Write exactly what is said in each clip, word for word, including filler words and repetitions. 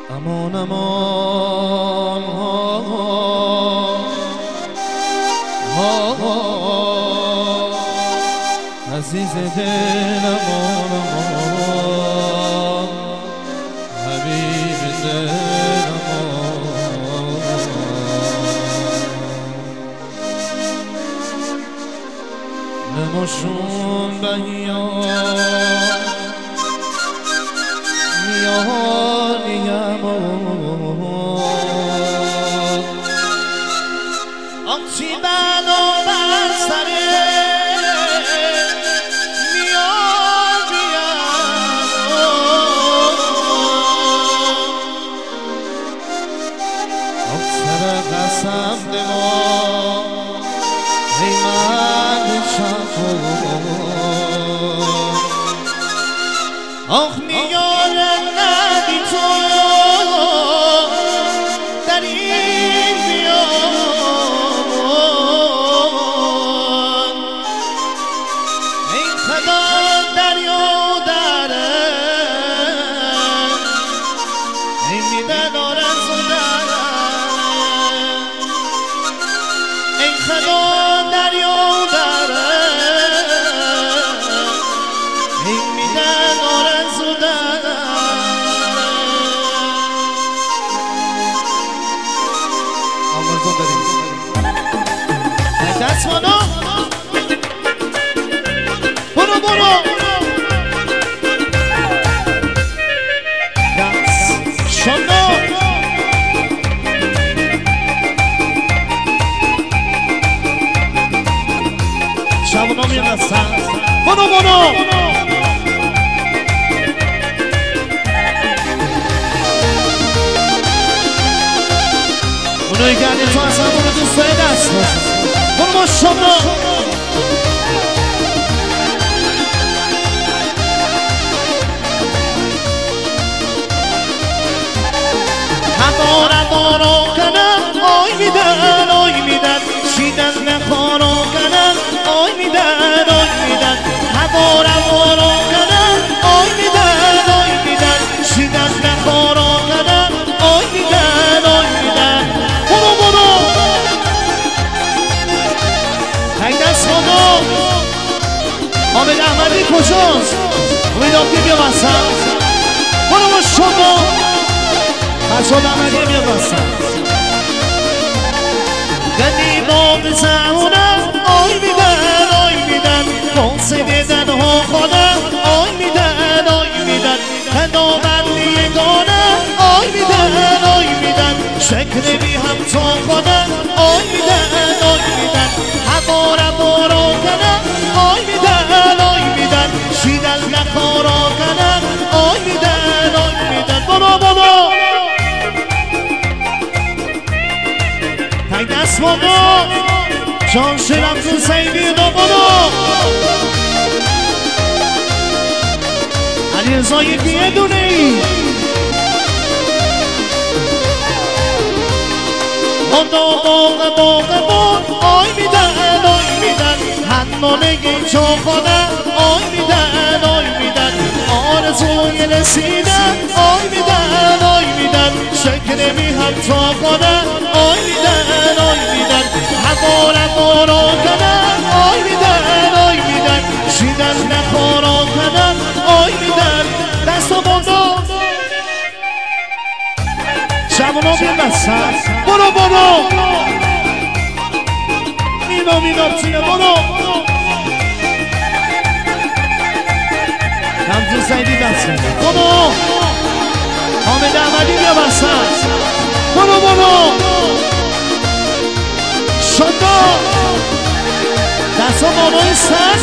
امان امان ها ها ها عزیز دل امان امان حبیب دل امان نماشون بیان میانیم آنچی بلا بر سره میانیم آنچر قسم دما ای من شفا آخ میان ندی تو در این بیابان ای خدا دریا داره ای میدن آرزو داره ای خدا دریا داره ای میدن آرزو داره آمرزون داریم دست مانا برو برو دست شما شبونا میان دستن برو برو اونایی که علی تو اصلا برو دوست داری دست برو با شما همارا بارو کنم آی میدن آی میدن شیدن نخارو کنم آی میدن آی میدن همارا بارو کنم آی میدن آی میدن شیدن نخارو کنم آی میدن آی میدن برو برو تک دست خدا حامد احمدی کجاست؟ امید آبدی بیا بستن برو با شما فرشاد احمدی بیا بستن گلی باغ زمونم آی میدن آی میدن کنسه دیدن ها خودم آی میدن آی میدن خداوندی یگانه آی میدن آی میدن شکل بی هم تو خودم آی میدن آی میدن همارا برو کنم آی میدن آی میدن شیدن نخارا کنم آی میدن آی میدن برو برو تک دست بابا جان شیرم تو سیدی دو برو علی رضا یکی یه دونه ای خدا باقه باقه باق آی میدن آی میدن حنانگی چو خودم آی میدن آی میدن آرزوی رسیدن آی میدن آی میدن شکل می هم تو خودم آی میدن آی میدن همارا برو کنم آی میدن آی میدن شیدن نخارا کنم آی میدن دست و باندا شبونا بیم بستن برو برو مینا مینا بچینه برو همجور سیدی بستن برو حامد احمدی بیا بستن برو برو شدا دست ها بابای سر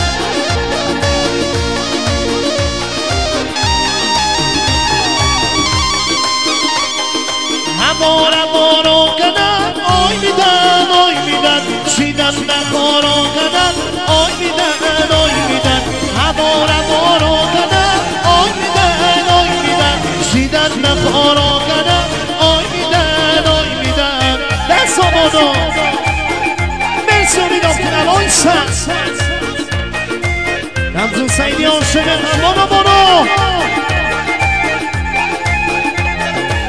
همارا برو کنم آی میدن آی میدن شیدن نخارا کنم آی میدن آی میدن همارا برو کنم آی میدن آی میدن شیدن نخارا کنم آی میدن آی میدن دست آمادا مرسی امیدم کنم آی سر رمزون سیدی عاشق همانا برو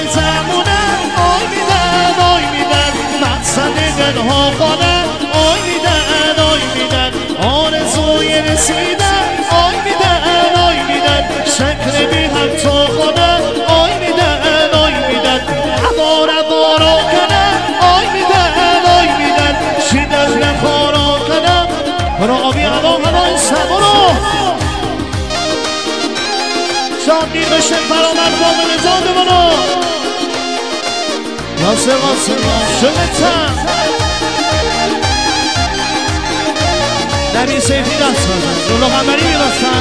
زمونم آی میدن آی میدن مقصد دلها خانه آی میدن آی میدن آرزوی رسیدن آی میدن آی میدن شکل بی هم تو خانه آی میدن آی میدن عبار عبارا کنم آی میدن آی میدن شیدن نخارا کنم برا آبی عبا هنای سبرو شادی بشه فرامد باقی نزاد منو ناصر قاسم شمتن نبی سیفی دست بزن رولو قمری میرستن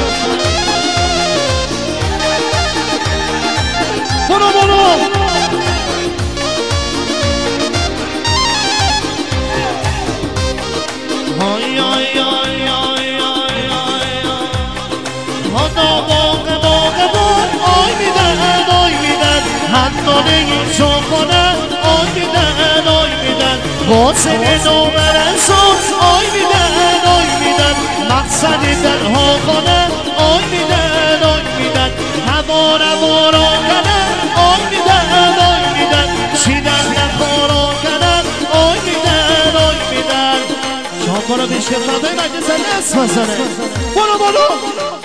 برو برو های های های های های هادا باقه باقه بار آی میدن آی میدن حتی نگی شاخانه آی میدن آی میدن قاسم نامرسان آی میدن آی میدن مقصد دلها خانه آی میدن آی میدن هوا روارا کنن آی میدن آی میدن شیدن نخارا کنن آی میدن آی میدن شاکارا بیشکر فردای مجلس دست بزنه برو برو